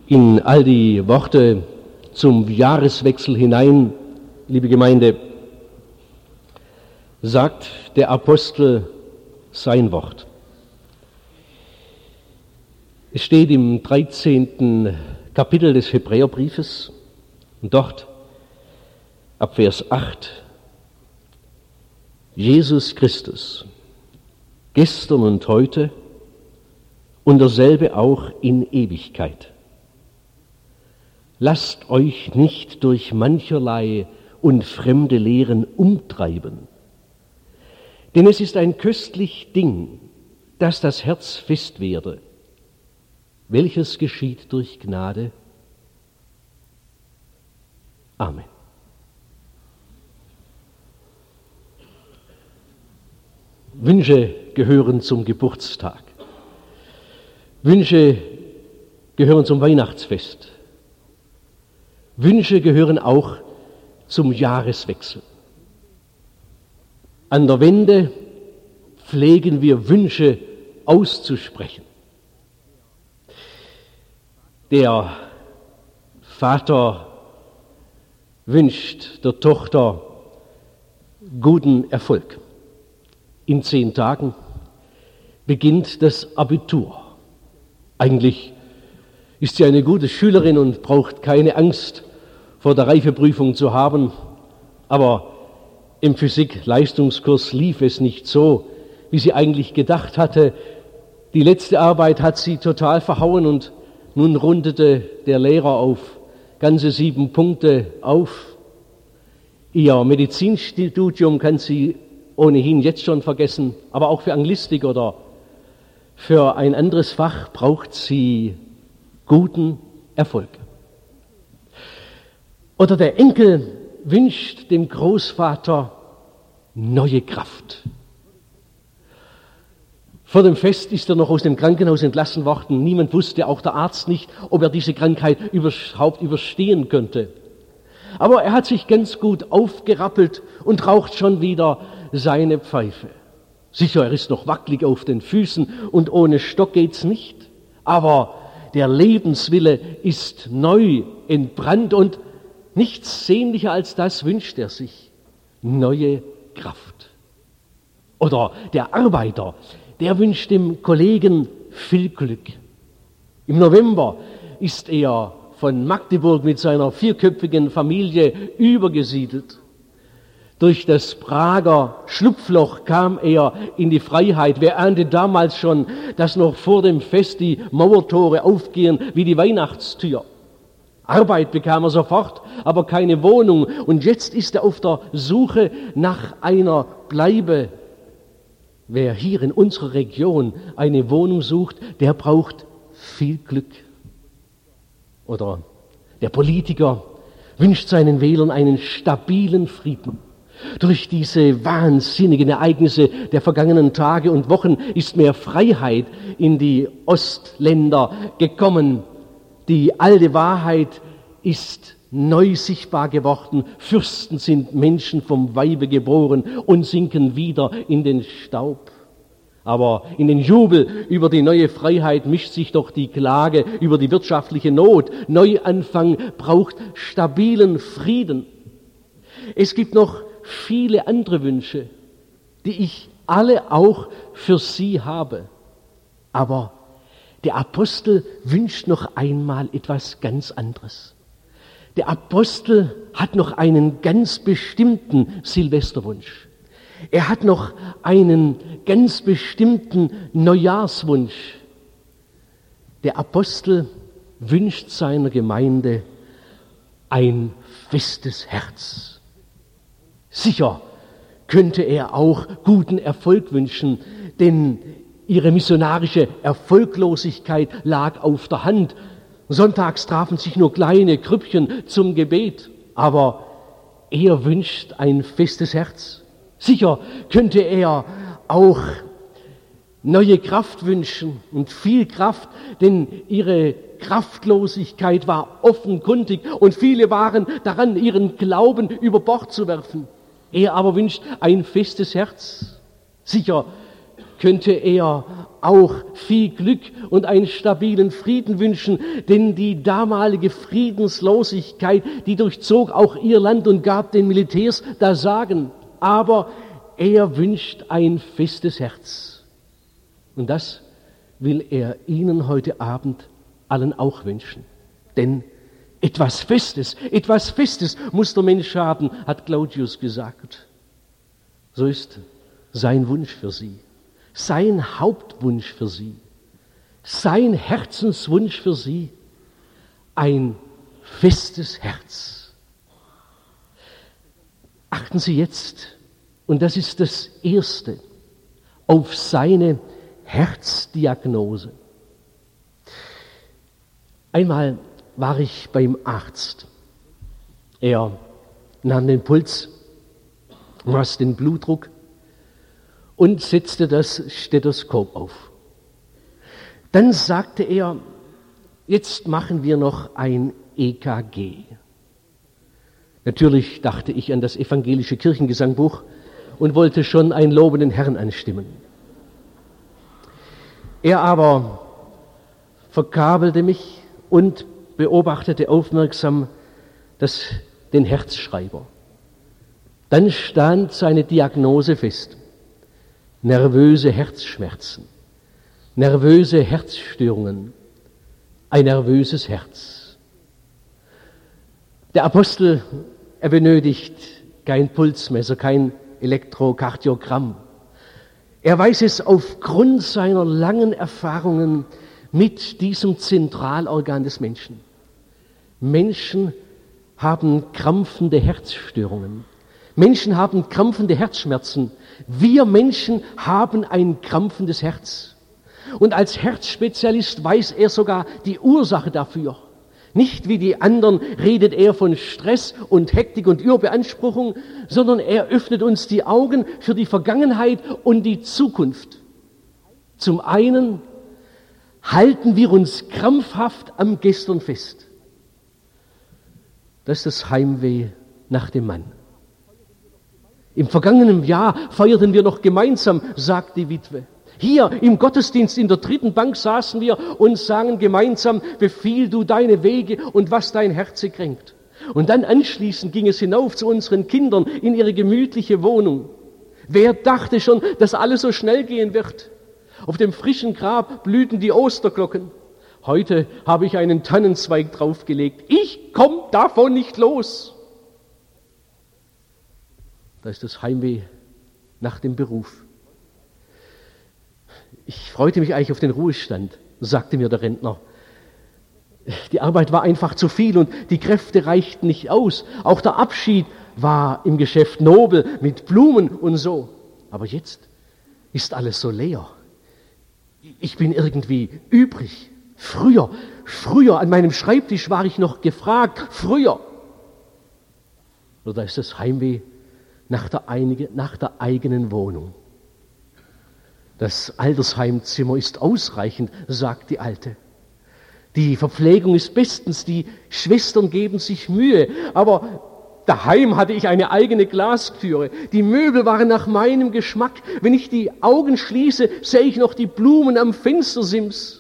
In all die Worte zum Jahreswechsel hinein, liebe Gemeinde, sagt der Apostel sein Wort. Es steht im 13. Kapitel des Hebräerbriefes und dort ab Vers 8: Jesus Christus, gestern und heute und derselbe auch in Ewigkeit. Lasst euch nicht durch mancherlei und fremde Lehren umtreiben, denn es ist ein köstlich Ding, dass das Herz fest werde, welches geschieht durch Gnade. Amen. Wünsche gehören zum Geburtstag. Wünsche gehören zum Weihnachtsfest. Wünsche gehören auch zum Jahreswechsel. An der Wende pflegen wir Wünsche auszusprechen. Der Vater wünscht der Tochter guten Erfolg. In 10 Tagen beginnt das Abitur. Eigentlich ist sie eine gute Schülerin und braucht keine Angst vor der Reifeprüfung zu haben, aber im Physik-Leistungskurs lief es nicht so, wie sie eigentlich gedacht hatte. Die letzte Arbeit hat sie total verhauen und nun rundete der Lehrer auf ganze 7 Punkte auf. Ihr Medizinstudium kann sie ohnehin jetzt schon vergessen, aber auch für Anglistik oder für ein anderes Fach braucht sie guten Erfolg. Oder der Enkel wünscht dem Großvater neue Kraft. Vor dem Fest ist er noch aus dem Krankenhaus entlassen worden. Niemand wusste, auch der Arzt nicht, ob er diese Krankheit überhaupt überstehen könnte. Aber er hat sich ganz gut aufgerappelt und raucht schon wieder seine Pfeife. Sicher, er ist noch wackelig auf den Füßen und ohne Stock geht's nicht. Aber der Lebenswille ist neu entbrannt und nichts sehnlicher als das wünscht er sich: neue Kraft. Oder der Arbeiter, der wünscht dem Kollegen viel Glück. Im November ist er von Magdeburg mit seiner 4-köpfigen Familie übergesiedelt. Durch das Prager Schlupfloch kam er in die Freiheit. Wer ahnte damals schon, dass noch vor dem Fest die Mauertore aufgehen wie die Weihnachtstür? Arbeit bekam er sofort, aber keine Wohnung. Und jetzt ist er auf der Suche nach einer Bleibe. Wer hier in unserer Region eine Wohnung sucht, der braucht viel Glück. Oder der Politiker wünscht seinen Wählern einen stabilen Frieden. Durch diese wahnsinnigen Ereignisse der vergangenen Tage und Wochen ist mehr Freiheit in die Ostländer gekommen. Die alte Wahrheit ist neu sichtbar geworden. Fürsten sind Menschen vom Weibe geboren und sinken wieder in den Staub. Aber in den Jubel über die neue Freiheit mischt sich doch die Klage über die wirtschaftliche Not. Neuanfang braucht stabilen Frieden. Es gibt noch viele andere Wünsche, die ich alle auch für Sie habe. Aber der Apostel wünscht noch einmal etwas ganz anderes. Der Apostel hat noch einen ganz bestimmten Silvesterwunsch. Er hat noch einen ganz bestimmten Neujahrswunsch. Der Apostel wünscht seiner Gemeinde ein festes Herz. Sicher könnte er auch guten Erfolg wünschen, denn ihre missionarische Erfolglosigkeit lag auf der Hand. Sonntags trafen sich nur kleine Grüppchen zum Gebet, aber er wünscht ein festes Herz. Sicher könnte er auch neue Kraft wünschen und viel Kraft, denn ihre Kraftlosigkeit war offenkundig und viele waren daran, ihren Glauben über Bord zu werfen. Er aber wünscht ein festes Herz. Sicher könnte er auch viel Glück und einen stabilen Frieden wünschen, denn die damalige Friedenslosigkeit, die durchzog auch ihr Land und gab den Militärs das Sagen. Aber er wünscht ein festes Herz. Und das will er Ihnen heute Abend allen auch wünschen. Denn etwas Festes muss der Mensch haben, hat Claudius gesagt. So ist sein Wunsch für Sie, sein Hauptwunsch für Sie, sein Herzenswunsch für Sie, ein festes Herz. Achten Sie jetzt, und das ist das Erste, auf seine Herzdiagnose. Einmal war ich beim Arzt. Er nahm den Puls, maß den Blutdruck und setzte das Stethoskop auf. Dann sagte er, jetzt machen wir noch ein EKG. Natürlich dachte ich an das evangelische Kirchengesangbuch und wollte schon einen lobenden Herrn anstimmen. Er aber verkabelte mich und beobachtete aufmerksam den Herzschreiber. Dann stand seine Diagnose fest. Nervöse Herzschmerzen, nervöse Herzstörungen, ein nervöses Herz. Der Apostel, er benötigt kein Pulsmesser, kein Elektrokardiogramm. Er weiß es aufgrund seiner langen Erfahrungen mit diesem Zentralorgan des Menschen. Menschen haben krampfende Herzstörungen. Menschen haben krampfende Herzschmerzen. Wir Menschen haben ein krampfendes Herz. Und als Herzspezialist weiß er sogar die Ursache dafür. Nicht wie die anderen redet er von Stress und Hektik und Überbeanspruchung, sondern er öffnet uns die Augen für die Vergangenheit und die Zukunft. Zum einen halten wir uns krampfhaft am Gestern fest. Das ist das Heimweh nach dem Mann. Im vergangenen Jahr feierten wir noch gemeinsam, sagt die Witwe. Hier im Gottesdienst in der dritten Bank saßen wir und sangen gemeinsam, befiehl du deine Wege und was dein Herze kränkt. Und dann anschließend ging es hinauf zu unseren Kindern in ihre gemütliche Wohnung. Wer dachte schon, dass alles so schnell gehen wird? Auf dem frischen Grab blühten die Osterglocken. Heute habe ich einen Tannenzweig draufgelegt. Ich komme davon nicht los. Da ist das Heimweh nach dem Beruf. Ich freute mich eigentlich auf den Ruhestand, sagte mir der Rentner. Die Arbeit war einfach zu viel und die Kräfte reichten nicht aus. Auch der Abschied war im Geschäft nobel mit Blumen und so. Aber jetzt ist alles so leer. Ich bin irgendwie übrig. Früher an meinem Schreibtisch war ich noch gefragt. Früher. Oder ist das Heimweh nach der eigenen Wohnung? Das Altersheimzimmer ist ausreichend, sagt die Alte. Die Verpflegung ist bestens, die Schwestern geben sich Mühe, aber daheim hatte ich eine eigene Glastüre. Die Möbel waren nach meinem Geschmack. Wenn ich die Augen schließe, sehe ich noch die Blumen am Fenstersims.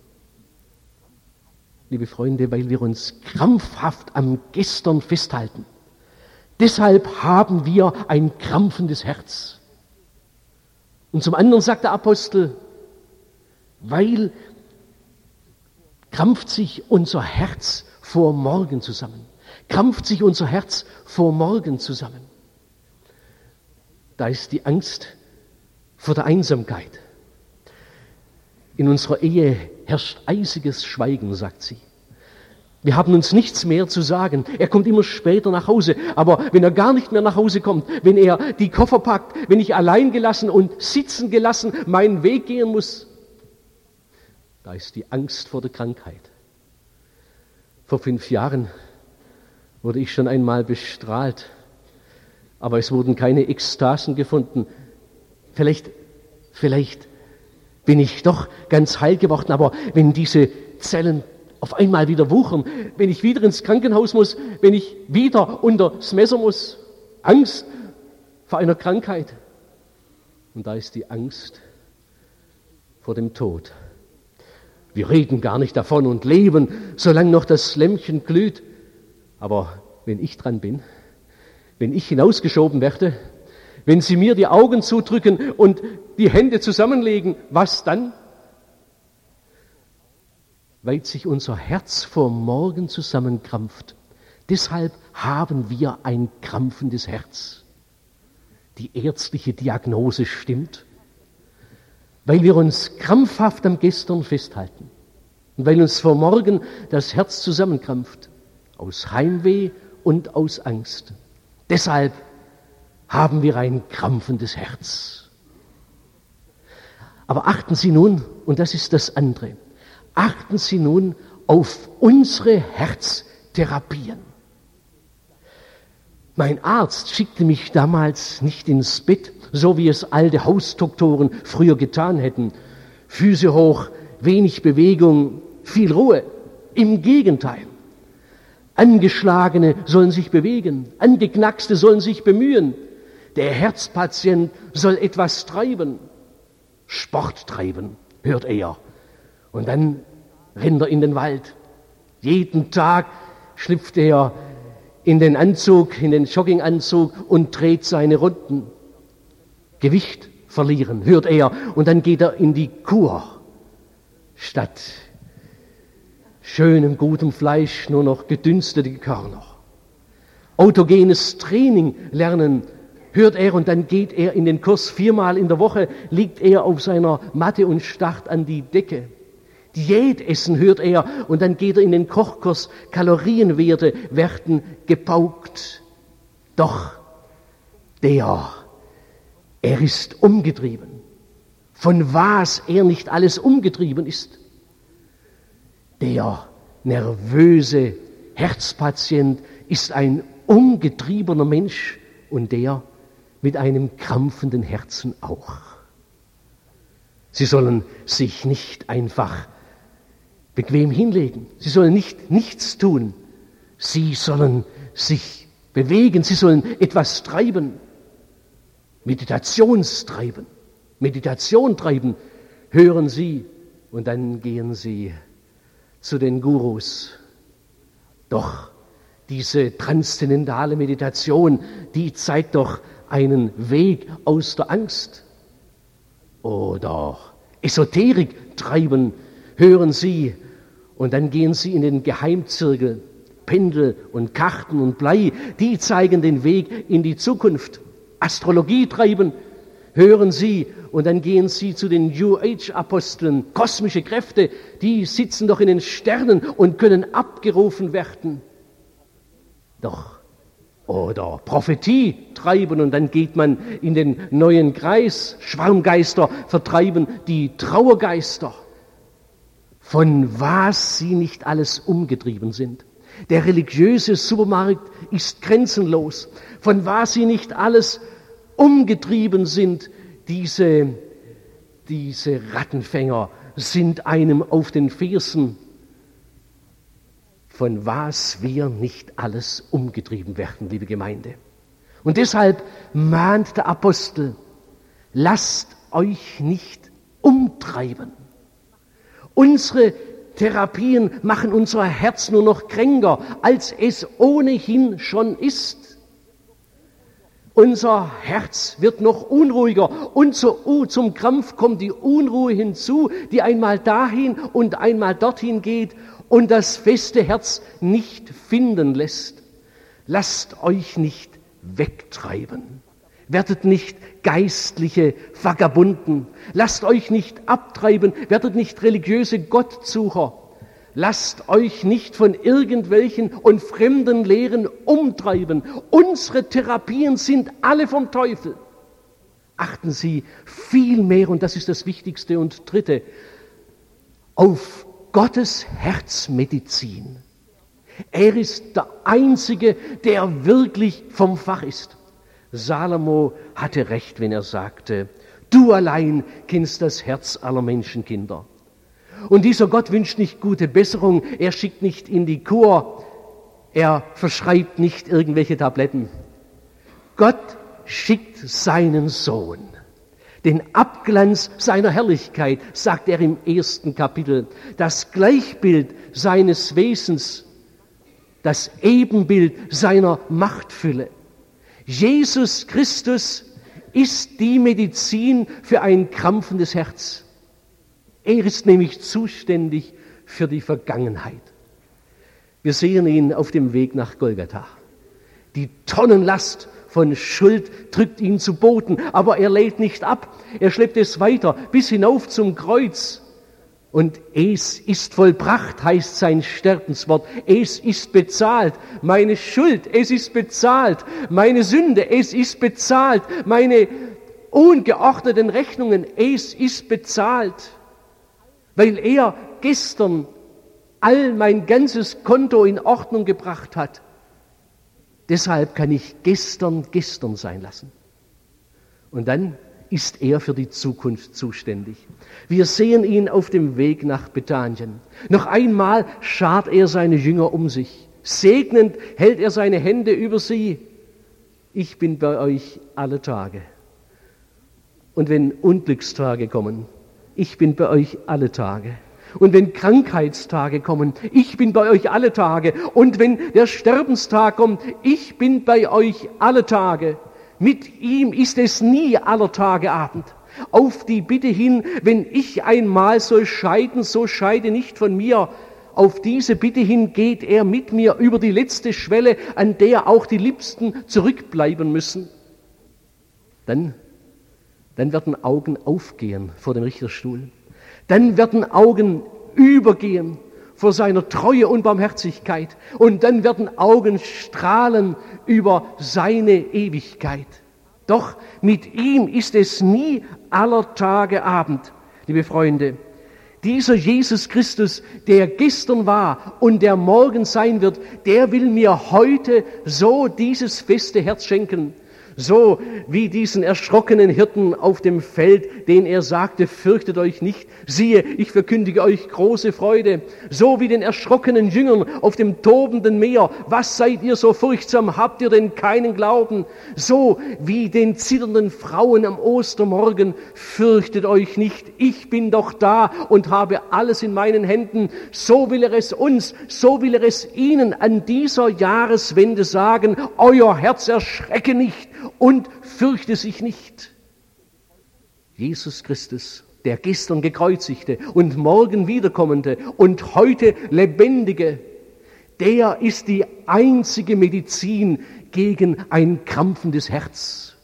Liebe Freunde, weil wir uns krampfhaft am Gestern festhalten. Deshalb haben wir ein krampfendes Herz. Und zum anderen sagt der Apostel, weil krampft sich unser Herz vor morgen zusammen. Krampft sich unser Herz vor morgen zusammen. Da ist die Angst vor der Einsamkeit. In unserer Ehe herrscht eisiges Schweigen, sagt sie. Wir haben uns nichts mehr zu sagen. Er kommt immer später nach Hause. Aber wenn er gar nicht mehr nach Hause kommt, wenn er die Koffer packt, wenn ich allein gelassen und sitzen gelassen meinen Weg gehen muss, da ist die Angst vor der Krankheit. Vor 5 Jahren wurde ich schon einmal bestrahlt, aber es wurden keine Ekstasen gefunden. Vielleicht bin ich doch ganz heil geworden, aber wenn diese Zellen auf einmal wieder wuchern, wenn ich wieder ins Krankenhaus muss, wenn ich wieder unters Messer muss, Angst vor einer Krankheit. Und da ist die Angst vor dem Tod. Wir reden gar nicht davon und leben, solange noch das Lämpchen glüht. Aber wenn ich dran bin, wenn ich hinausgeschoben werde, wenn Sie mir die Augen zudrücken und die Hände zusammenlegen, was dann? Weil sich unser Herz vor morgen zusammenkrampft. Deshalb haben wir ein krampfendes Herz. Die ärztliche Diagnose stimmt, weil wir uns krampfhaft am Gestern festhalten und weil uns vor morgen das Herz zusammenkrampft, aus Heimweh und aus Angst. Deshalb haben wir ein krampfendes Herz. Aber achten Sie nun, und das ist das andere, achten Sie nun auf unsere Herztherapien. Mein Arzt schickte mich damals nicht ins Bett, so wie es alte Hausdoktoren früher getan hätten. Füße hoch, wenig Bewegung, viel Ruhe. Im Gegenteil. Angeschlagene sollen sich bewegen, Angeknackste sollen sich bemühen. Der Herzpatient soll etwas treiben, Sport treiben, hört er. Und dann rennt er in den Wald. Jeden Tag schlüpft er in den Anzug, in den Jogginganzug und dreht seine Runden. Gewicht verlieren, hört er. Und dann geht er in die Kur. Statt schönem, gutem Fleisch nur noch gedünstete Körner. Autogenes Training lernen, hört er, und dann geht er in den Kurs. 4-mal in der Woche liegt er auf seiner Matte und starrt an die Decke. Diät essen, hört er, und dann geht er in den Kochkurs. Kalorienwerte werden gepaukt. Doch er ist umgetrieben. Von was er nicht alles umgetrieben ist. Der nervöse Herzpatient ist ein umgetriebener Mensch und der mit einem krampfenden Herzen auch. Sie sollen sich nicht einfach bequem hinlegen. Sie sollen nicht nichts tun. Sie sollen sich bewegen. Sie sollen etwas treiben. Meditation treiben. Hören Sie und dann gehen Sie zu den Gurus. Doch diese transzendentale Meditation, die zeigt doch einen Weg aus der Angst. Oder Esoterik treiben, hören Sie, und dann gehen Sie in den Geheimzirkel. Pendel und Karten und Blei, die zeigen den Weg in die Zukunft. Astrologie treiben, hören Sie, und dann gehen Sie zu den New Age-Aposteln. Kosmische Kräfte, die sitzen doch in den Sternen und können abgerufen werden. Doch, oder Prophetie treiben, und dann geht man in den neuen Kreis. Schwarmgeister vertreiben die Trauergeister. Von was sie nicht alles umgetrieben sind. Der religiöse Supermarkt ist grenzenlos. Von was sie nicht alles umgetrieben sind. Diese Rattenfänger sind einem auf den Fersen. Von was wir nicht alles umgetrieben werden, liebe Gemeinde. Und deshalb mahnt der Apostel, lasst euch nicht umtreiben. Unsere Therapien machen unser Herz nur noch kränker, als es ohnehin schon ist. Unser Herz wird noch unruhiger und zum Krampf kommt die Unruhe hinzu, die einmal dahin und einmal dorthin geht und das feste Herz nicht finden lässt. Lasst euch nicht wegtreiben. Werdet nicht geistliche Vagabunden. Lasst euch nicht abtreiben. Werdet nicht religiöse Gottsucher. Lasst euch nicht von irgendwelchen und fremden Lehren umtreiben. Unsere Therapien sind alle vom Teufel. Achten Sie vielmehr, und das ist das Wichtigste und Dritte, auf Gottes Herzmedizin. Er ist der Einzige, der wirklich vom Fach ist. Salomo hatte recht, wenn er sagte, du allein kennst das Herz aller Menschenkinder. Und dieser Gott wünscht nicht gute Besserung, er schickt nicht in die Kur, er verschreibt nicht irgendwelche Tabletten. Gott schickt seinen Sohn, Den Abglanz seiner Herrlichkeit, sagt er im 1. Kapitel. Das Gleichbild seines Wesens, das Ebenbild seiner Machtfülle. Jesus Christus ist die Medizin für ein krampfendes Herz. Er ist nämlich zuständig für die Vergangenheit. Wir sehen ihn auf dem Weg nach Golgatha. Die Tonnenlast von Schuld drückt ihn zu Boden, aber er lädt nicht ab. Er schleppt es weiter bis hinauf zum Kreuz. Und es ist vollbracht, heißt sein Sterbenswort. Es ist bezahlt. Meine Schuld, es ist bezahlt. Meine Sünde, es ist bezahlt. Meine ungeordneten Rechnungen, es ist bezahlt. Weil er gestern mein ganzes Konto in Ordnung gebracht hat. Deshalb kann ich gestern sein lassen. Und dann ist er für die Zukunft zuständig. Wir sehen ihn auf dem Weg nach Bethanien. Noch einmal schart er seine Jünger um sich. Segnend hält er seine Hände über sie. Ich bin bei euch alle Tage. Und wenn Unglückstage kommen, ich bin bei euch alle Tage. Und wenn Krankheitstage kommen, ich bin bei euch alle Tage. Und wenn der Sterbenstag kommt, ich bin bei euch alle Tage. Mit ihm ist es nie aller Tage Abend. Auf die Bitte hin, wenn ich einmal soll scheiden, so scheide nicht von mir. Auf diese Bitte hin geht er mit mir über die letzte Schwelle, an der auch die Liebsten zurückbleiben müssen. Dann werden Augen aufgehen vor dem Richterstuhl. Dann werden Augen übergehen vor seiner Treue und Barmherzigkeit. Und dann werden Augen strahlen über seine Ewigkeit. Doch mit ihm ist es nie aller Tage Abend, liebe Freunde. Dieser Jesus Christus, der gestern war und der morgen sein wird, der will mir heute so dieses feste Herz schenken. So wie diesen erschrockenen Hirten auf dem Feld, den er sagte, fürchtet euch nicht, siehe, ich verkündige euch große Freude. So wie den erschrockenen Jüngern auf dem tobenden Meer, was seid ihr so furchtsam, habt ihr denn keinen Glauben? So wie den zitternden Frauen am Ostermorgen, fürchtet euch nicht, ich bin doch da und habe alles in meinen Händen. So will er es uns, so will er es ihnen an dieser Jahreswende sagen, euer Herz erschrecke nicht und fürchte sich nicht. Jesus Christus, der gestern gekreuzigte und morgen wiederkommende und heute lebendige, der ist die einzige Medizin gegen ein krampfendes Herz.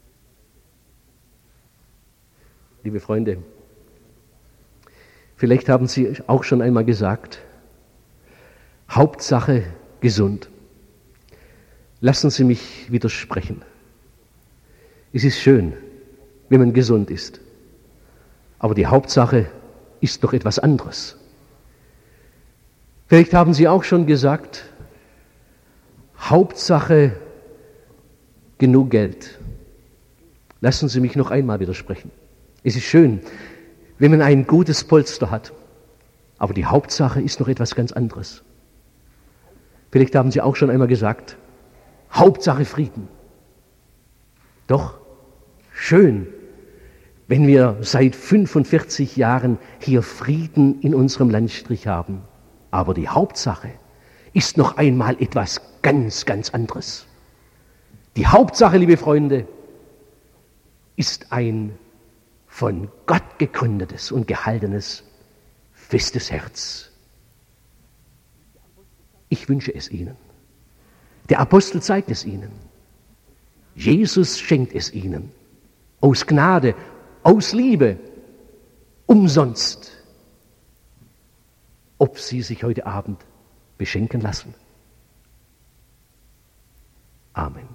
Liebe Freunde, vielleicht haben Sie auch schon einmal gesagt, Hauptsache gesund. Lassen Sie mich widersprechen. Es ist schön, wenn man gesund ist. Aber die Hauptsache ist doch etwas anderes. Vielleicht haben Sie auch schon gesagt, Hauptsache genug Geld. Lassen Sie mich noch einmal widersprechen. Es ist schön, wenn man ein gutes Polster hat. Aber die Hauptsache ist noch etwas ganz anderes. Vielleicht haben Sie auch schon einmal gesagt, Hauptsache Frieden. Doch schön, wenn wir seit 45 Jahren hier Frieden in unserem Landstrich haben. Aber die Hauptsache ist noch einmal etwas ganz, ganz anderes. Die Hauptsache, liebe Freunde, ist ein von Gott gegründetes und gehaltenes, festes Herz. Ich wünsche es Ihnen. Der Apostel zeigt es Ihnen. Jesus schenkt es Ihnen. Aus Gnade, aus Liebe, umsonst. Ob Sie sich heute Abend beschenken lassen. Amen.